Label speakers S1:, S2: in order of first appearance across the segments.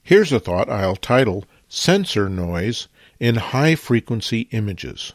S1: Here's a thought I'll title Sensor Noise in High-Frequency Images.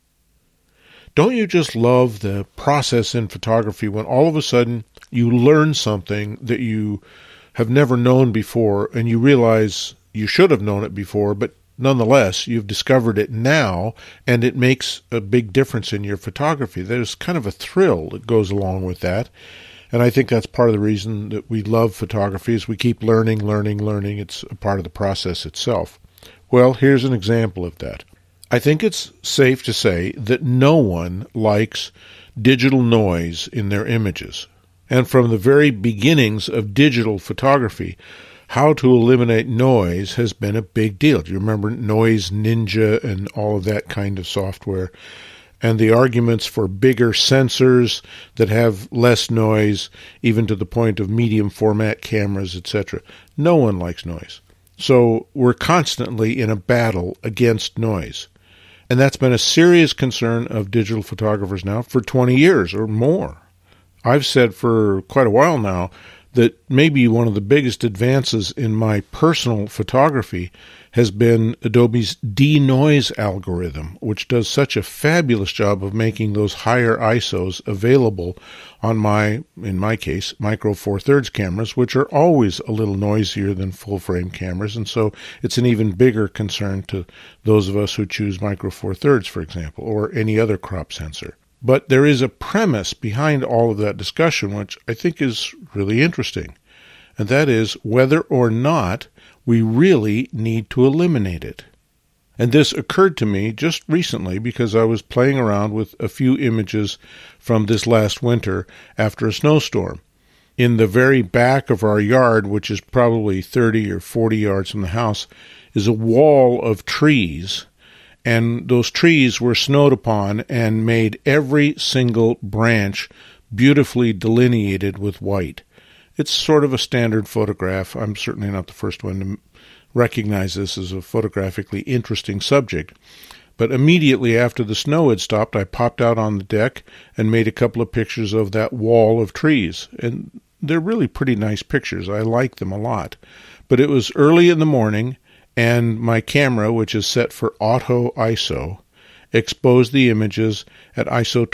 S1: Don't you just love the process in photography when all of a sudden you learn something that you have never known before and you realize you should have known it before, but nonetheless you've discovered it now and it makes a big difference in your photography? There's kind of a thrill that goes along with that. And I think that's part of the reason that we love photography is we keep learning. It's a part of the process itself. Well, here's an example of that. I think it's safe to say that no one likes digital noise in their images. And from the very beginnings of digital photography, how to eliminate noise has been a big deal. Do you remember Noise Ninja and all of that kind of software? And the arguments for bigger sensors that have less noise, even to the point of medium format cameras, etc. No one likes noise. So we're constantly in a battle against noise. And that's been a serious concern of digital photographers now for 20 years or more. I've said for quite a while now that maybe one of the biggest advances in my personal photography has been Adobe's denoise algorithm, which does such a fabulous job of making those higher ISOs available on in my case, Micro Four Thirds cameras, which are always a little noisier than full-frame cameras, and so it's an even bigger concern to those of us who choose Micro Four Thirds, for example, or any other crop sensor. But there is a premise behind all of that discussion, which I think is really interesting, and that is whether or not we really need to eliminate it. And this occurred to me just recently because I was playing around with a few images from this last winter after a snowstorm. In the very back of our yard, which is probably 30 or 40 yards from the house, is a wall of trees. And those trees were snowed upon and made every single branch beautifully delineated with white. It's sort of a standard photograph. I'm certainly not the first one to recognize this as a photographically interesting subject. But immediately after the snow had stopped, I popped out on the deck and made a couple of pictures of that wall of trees. And they're really pretty nice pictures. I like them a lot. But it was early in the morning, and my camera, which is set for auto ISO, exposed the images at ISO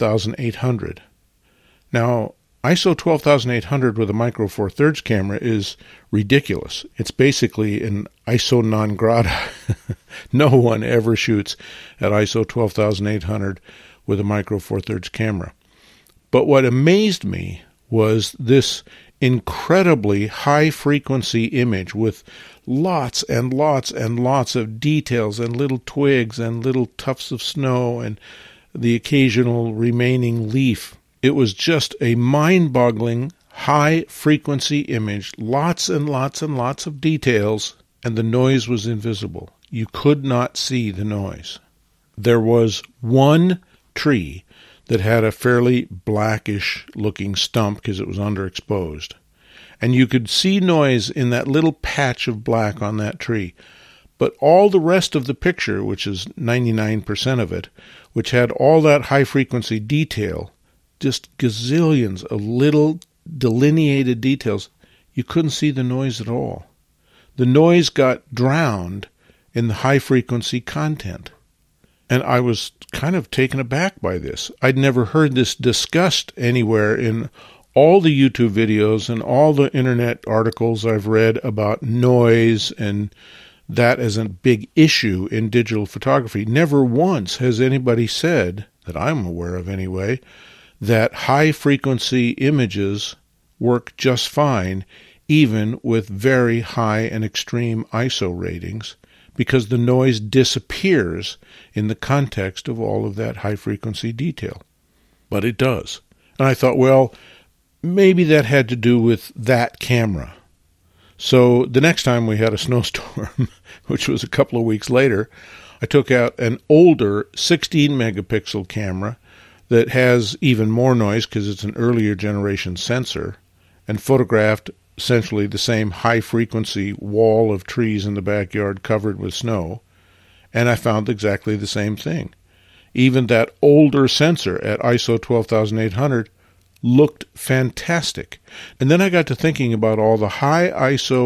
S1: 12,800. Now, ISO 12,800 with a Micro Four Thirds camera is ridiculous. It's basically an ISO non grata. No one ever shoots at ISO 12,800 with a Micro Four Thirds camera. But what amazed me was this incredibly high-frequency image with lots and lots and lots of details and little twigs and little tufts of snow and the occasional remaining leaf. It was just a mind-boggling, high-frequency image, lots and lots and lots of details, and the noise was invisible. You could not see the noise. There was one tree that had a fairly blackish-looking stump because it was underexposed, and you could see noise in that little patch of black on that tree. But all the rest of the picture, which is 99% of it, which had all that high-frequency detail, just gazillions of little delineated details, you couldn't see the noise at all. The noise got drowned in the high-frequency content. And I was kind of taken aback by this. I'd never heard this discussed anywhere in all the YouTube videos and all the internet articles I've read about noise and that as a big issue in digital photography. Never once has anybody said, that I'm aware of anyway, that high-frequency images work just fine, even with very high and extreme ISO ratings, because the noise disappears in the context of all of that high-frequency detail. But it does. And I thought, well, maybe that had to do with that camera. So the next time we had a snowstorm, which was a couple of weeks later, I took out an older 16-megapixel camera that has even more noise because it's an earlier generation sensor, and photographed essentially the same high-frequency wall of trees in the backyard covered with snow, and I found exactly the same thing. Even that older sensor at ISO 12,800 looked fantastic. And then I got to thinking about all the high ISO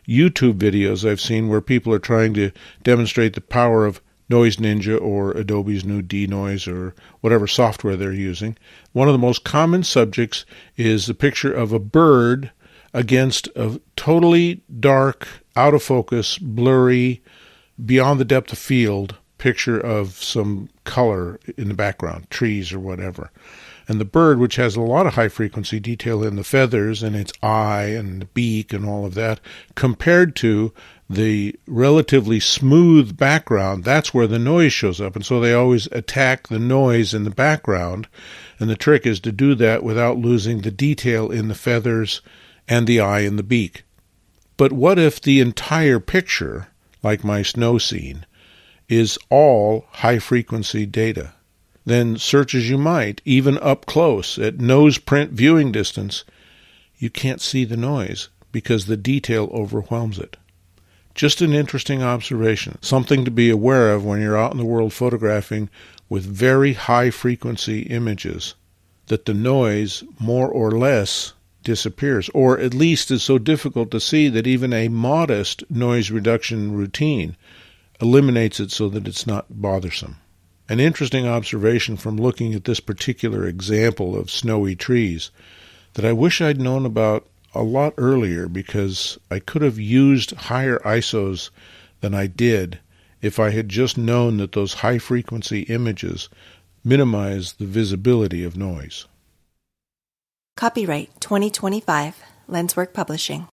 S1: YouTube videos I've seen where people are trying to demonstrate the power of Noise Ninja or Adobe's new denoise or whatever software they're using. One of the most common subjects is the picture of a bird against a totally dark, out of focus, blurry, beyond the depth of field picture of some color in the background, trees or whatever. And the bird, which has a lot of high-frequency detail in the feathers and its eye and the beak and all of that, compared to the relatively smooth background, that's where the noise shows up. And so they always attack the noise in the background. And the trick is to do that without losing the detail in the feathers and the eye and the beak. But what if the entire picture, like my snow scene, is all high-frequency data? Then search as you might, even up close, at nose print viewing distance, you can't see the noise because the detail overwhelms it. Just an interesting observation, something to be aware of when you're out in the world photographing with very high-frequency images, that the noise, more or less, disappears, or at least is so difficult to see that even a modest noise reduction routine eliminates it so that it's not bothersome. An interesting observation from looking at this particular example of snowy trees that I wish I'd known about a lot earlier, because I could have used higher ISOs than I did if I had just known that those high-frequency images minimize the visibility of noise.
S2: Copyright 2025, Lenswork Publishing.